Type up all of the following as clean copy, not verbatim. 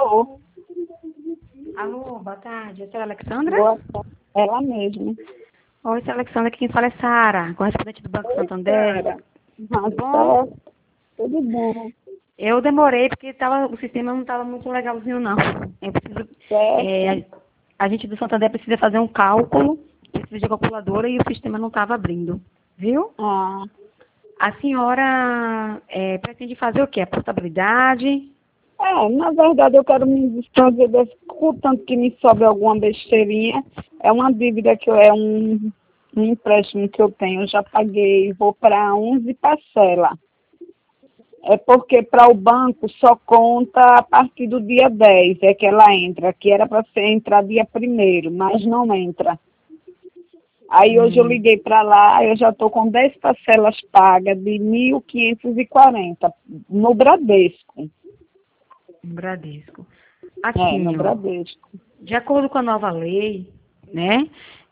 Alô? Alô, boa tarde. Essa é a Alexandra? Boa tarde. Ela mesma. Oi, essa é a Alexandra. Quem fala é Sara, correspondente do Banco Oi, Santander. Sara. Tudo bom? Tudo bom. Eu demorei porque o sistema não estava muito legalzinho, não. Eu preciso, Certo? é, a gente do Santander precisa fazer um cálculo, precisa de calculadora e o sistema não estava abrindo. Viu? Ah, A senhora pretende fazer o quê? A portabilidade? na verdade eu quero me desfazer desse, tanto que me sobe alguma besteirinha. É uma dívida um empréstimo que eu tenho, eu já paguei, vou para 11 parcelas. É porque para o banco só conta a partir do dia 10 é que ela entra, que era para entrar dia 1º, mas não entra. Aí hoje eu Hum, liguei para lá, eu já estou com 10 parcelas pagas de 1.540 no Bradesco. Bradesco. No Assim, ó. Bradesco. De acordo com a nova lei, né,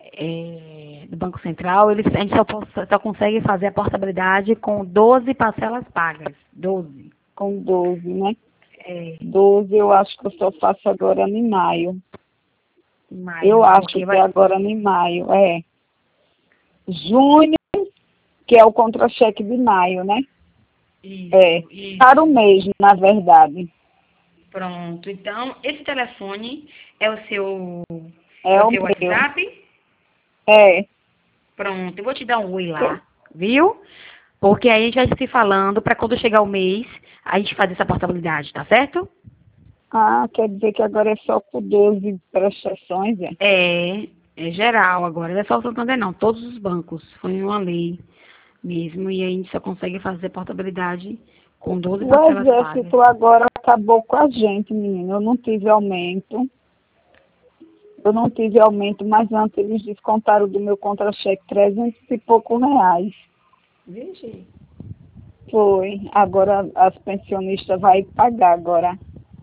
do Banco Central, a gente só consegue fazer a portabilidade com 12 parcelas pagas. 12. Com 12, né? É, 12 eu acho que eu só faço agora em maio. em maio, Eu né? acho Porque que é agora em maio, é. Junho, que é o contra-cheque de maio, né? É. Isso, Para o isso. mês, na verdade. Pronto. Então, esse telefone é o seu, é É o o seu meu. WhatsApp? É. Pronto, eu vou te dar um oi lá, viu? Porque aí a gente vai se falando para quando chegar o mês, a gente fazer essa portabilidade, tá certo? Ah, quer dizer que agora é só por 12 prestações, é? É geral agora, não é só o Santander não, todos os bancos, foi uma lei mesmo, e a gente só consegue fazer portabilidade com 12 O parcelas pagas. exército agora acabou com a gente, menina. Eu não tive aumento. Eu não tive aumento, mas antes eles descontaram do meu contra-cheque 300 e poucos reais. Vixe. Foi. Agora as pensionistas vai pagar agora.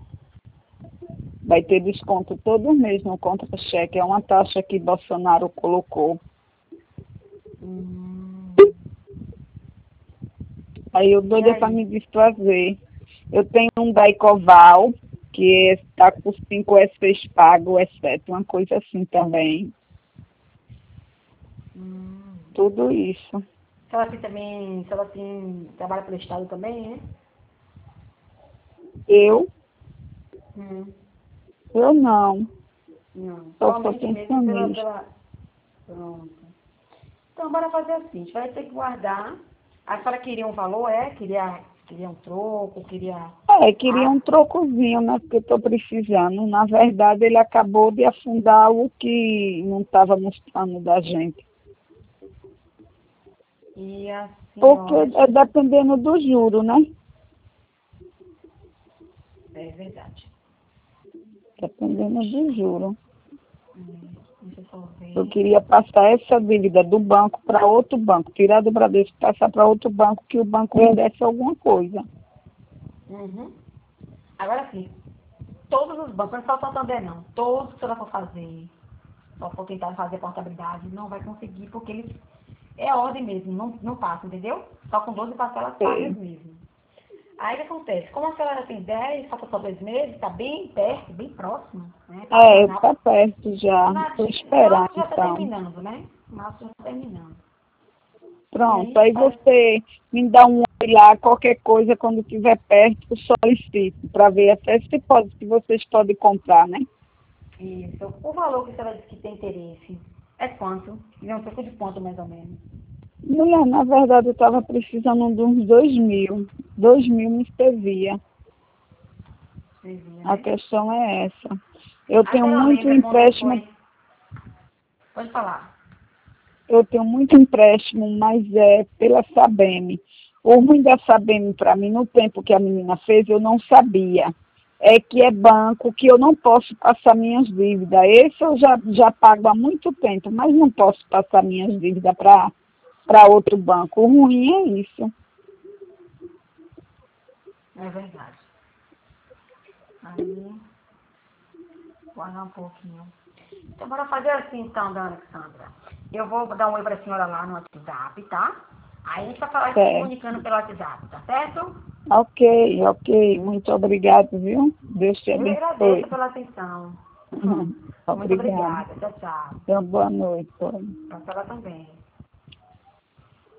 Vai ter desconto todo mês no contra-cheque. É uma taxa que Bolsonaro colocou. Hum. Aí eu E doida para aí? me desfazer. Eu tenho um Daicoval, que está com 5 S6 pago, S7, uma coisa assim também. Hum. Tudo isso. Se ela tem, trabalha pelo Estado também, né? Eu? Hum. Eu não. Não, Eu sou somente mesmo pensionista. Pronto. Então, bora fazer assim, a gente vai ter que guardar. A senhora queria um valor, queria um troco, queria... Queria Ah, um trocozinho, né? Porque estou precisando. Na verdade, ele acabou de afundar o que não estava nos planos da gente. e a Porque senhora... é dependendo do juro, né? É verdade. Dependendo do juro. Deixa eu só Eu ver. queria passar essa dívida do banco para outro banco, tirar do Bradesco e passar para outro banco, que o banco me desse alguma coisa. Uhum. Agora sim, todos os bancos, não é só o Santander não, todos que ela for fazer, só for tentar fazer portabilidade, não vai conseguir, porque eles é ordem mesmo, não passa, entendeu? Só com 12 parcelas pagas É, mesmo. Aí o que acontece? Como a senhora tem 10, falta só 2 meses, está bem perto, bem próximo, né? Passa mais tá rápido. perto já. Vou esperar, Março já está então. terminando, né? Março já está terminando. E Pronto, aí aí faz. você me dá um oi lá, qualquer coisa, quando estiver perto, solicito, para ver até se pode, se vocês podem comprar, né? Isso. O valor que a senhora disse que tem interesse é quanto? É um pouco de quanto, mais ou menos? Mulher, na verdade, eu estava precisando de uns 2.000. 2.000 me servia. Vocês viram, A né? questão é essa. Eu A tenho senhora muito lembra quando empréstimo. foi? Pode falar. Eu tenho muito empréstimo, mas é pela Sabem. O ruim da Sabem para mim, no tempo que a menina fez, eu não sabia. É que é banco que eu não posso passar minhas dívidas. Esse eu já pago há muito tempo, mas não posso passar minhas dívidas para outro banco. O ruim é isso. É verdade. Aí, guardar um pouquinho. Então, bora fazer assim, então, dona Alexandra. Eu vou dar um oi pra senhora lá no WhatsApp, tá? Aí a gente vai falar se Certo. comunicando pelo WhatsApp, tá certo? Ok. Muito obrigado, viu? Deus te Eu abençoe. agradeço pela atenção. Muito Obrigada. obrigada. Tchau, tchau. Então, boa noite. Pra senhora também.